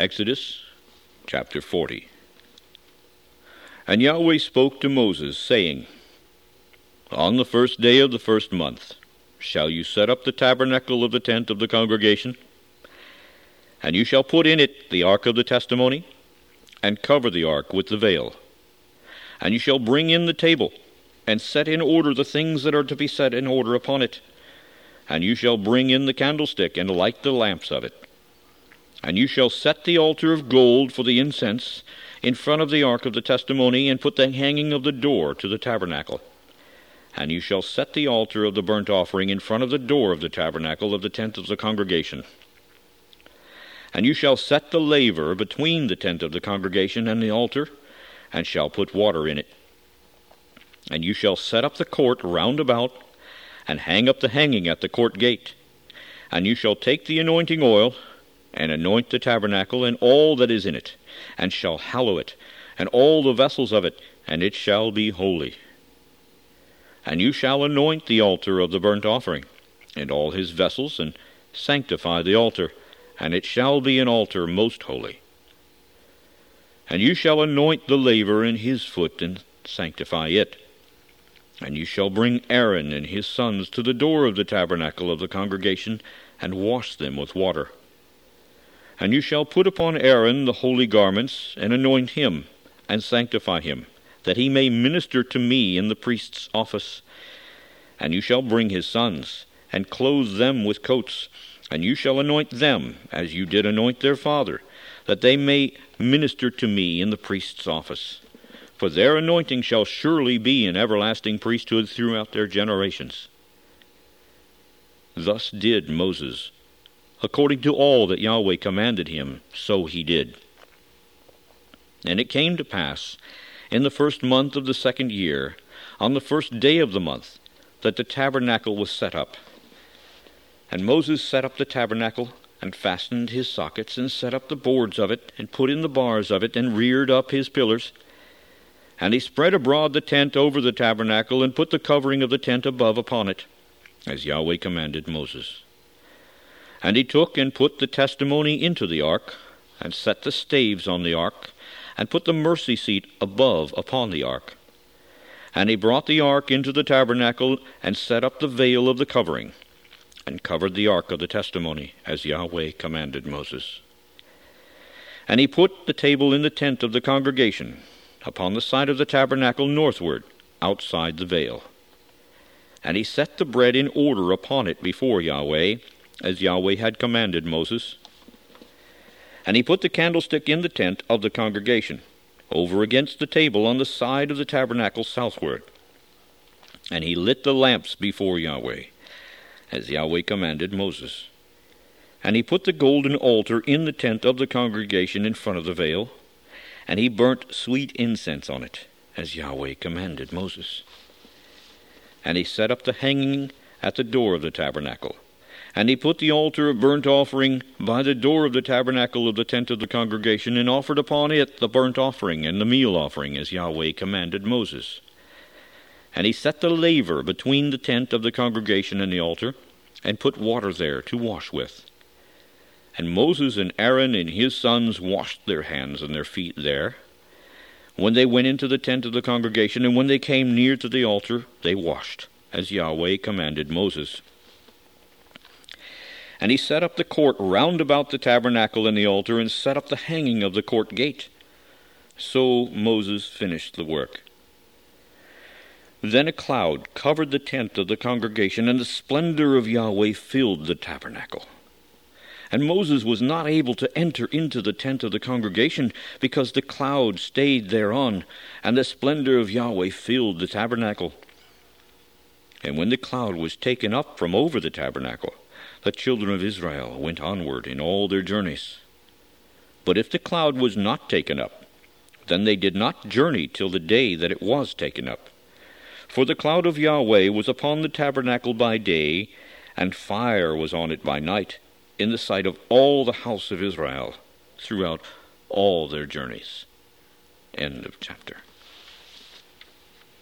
Exodus chapter 40. And Yahweh spoke to Moses, saying, On the first day of the first month shall you set up the tabernacle of the tent of the congregation, and you shall put in it the ark of the testimony, and cover the ark with the veil. And you shall bring in the table, and set in order the things that are to be set in order upon it. And you shall bring in the candlestick, and light the lamps of it. And you shall set the altar of gold for the incense in front of the ark of the testimony, and put the hanging of the door to the tabernacle. And you shall set the altar of the burnt offering in front of the door of the tabernacle of the tent of the congregation. And you shall set the laver between the tent of the congregation and the altar, and shall put water in it. And you shall set up the court round about, and hang up the hanging at the court gate. And you shall take the anointing oil, and anoint the tabernacle and all that is in it, and shall hallow it, and all the vessels of it, and it shall be holy. And you shall anoint the altar of the burnt offering, and all his vessels, and sanctify the altar, and it shall be an altar most holy. And you shall anoint the laver in his foot, and sanctify it. And you shall bring Aaron and his sons to the door of the tabernacle of the congregation, and wash them with water. And you shall put upon Aaron the holy garments, and anoint him, and sanctify him, that he may minister to me in the priest's office. And you shall bring his sons, and clothe them with coats, and you shall anoint them, as you did anoint their father, that they may minister to me in the priest's office. For their anointing shall surely be an everlasting priesthood throughout their generations. Thus did Moses. According to all that Yahweh commanded him, so he did. And it came to pass, in the first month of the second year, on the first day of the month, that the tabernacle was set up. And Moses set up the tabernacle, and fastened his sockets, and set up the boards of it, and put in the bars of it, and reared up his pillars. And he spread abroad the tent over the tabernacle, and put the covering of the tent above upon it, as Yahweh commanded Moses. And he took and put the testimony into the ark, and set the staves on the ark, and put the mercy seat above upon the ark. And he brought the ark into the tabernacle, and set up the veil of the covering, and covered the ark of the testimony, as Yahweh commanded Moses. And he put the table in the tent of the congregation, upon the side of the tabernacle northward, outside the veil. And he set the bread in order upon it before Yahweh, as Yahweh had commanded Moses. And he put the candlestick in the tent of the congregation, over against the table on the side of the tabernacle southward. And he lit the lamps before Yahweh, as Yahweh commanded Moses. And he put the golden altar in the tent of the congregation in front of the veil, and he burnt sweet incense on it, as Yahweh commanded Moses. And he set up the hanging at the door of the tabernacle. And he put the altar of burnt offering by the door of the tabernacle of the tent of the congregation, and offered upon it the burnt offering and the meal offering, as Yahweh commanded Moses. And he set the laver between the tent of the congregation and the altar, and put water there to wash with. And Moses and Aaron and his sons washed their hands and their feet there, when they went into the tent of the congregation, and when they came near to the altar, they washed, as Yahweh commanded Moses. And he set up the court round about the tabernacle and the altar, and set up the hanging of the court gate. So Moses finished the work. Then a cloud covered the tent of the congregation, and the splendor of Yahweh filled the tabernacle. And Moses was not able to enter into the tent of the congregation, because the cloud stayed thereon, and the splendor of Yahweh filled the tabernacle. And when the cloud was taken up from over the tabernacle, the children of Israel went onward in all their journeys. But if the cloud was not taken up, then they did not journey till the day that it was taken up. For the cloud of Yahweh was upon the tabernacle by day, and fire was on it by night, in the sight of all the house of Israel, throughout all their journeys. End of chapter.